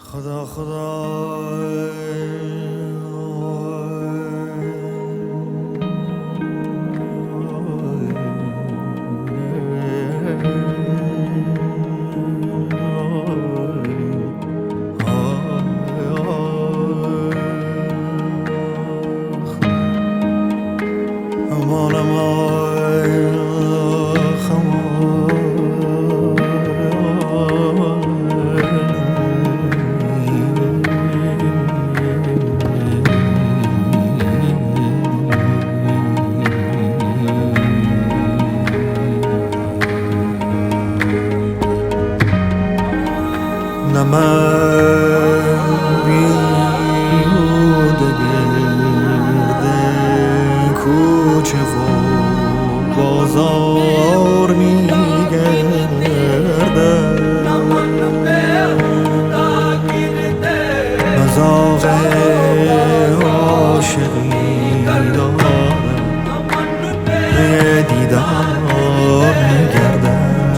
خدا خدا نه من بیهوده گرد کوچه و بازار میگردم، مذاق عاشقی دارم، به دیدار میگردم.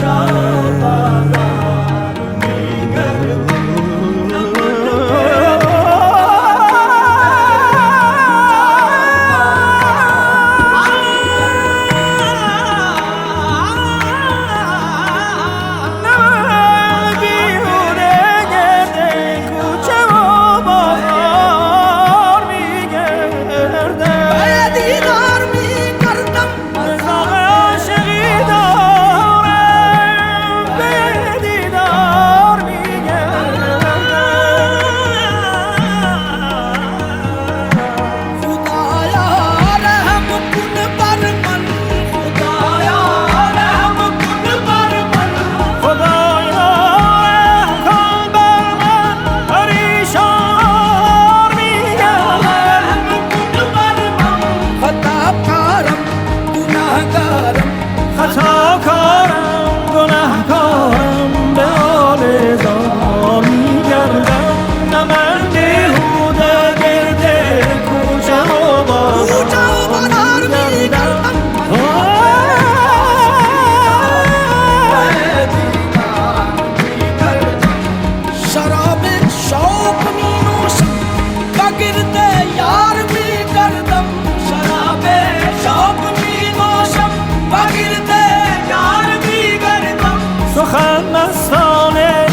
سخن مستانه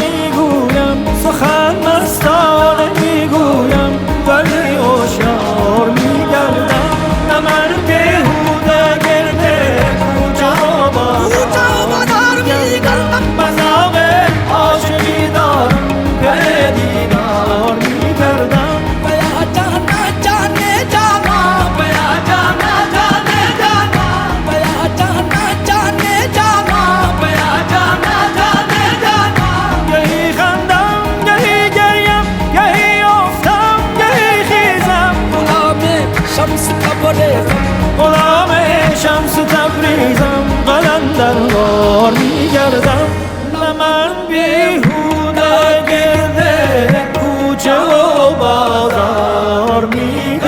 میگویم ولی هوشیار میگردم. نه من بیهوده گرد کوچه و بازار میگردم، مذاق عاشقی دارم، به دیدار میگردم. بیا جانا جانه جانا، بیا جانا جانه جانا، بیا جانا جانه جانا، بیا جانا جانه جانا. گهی خندم گهی گریم، گهی افتم گهی خیزم، شمس تبریزم، غلام شمس تبریزم، قلندروار میگردم. نه من بیهوده گرد کوچه و بازار میگردم.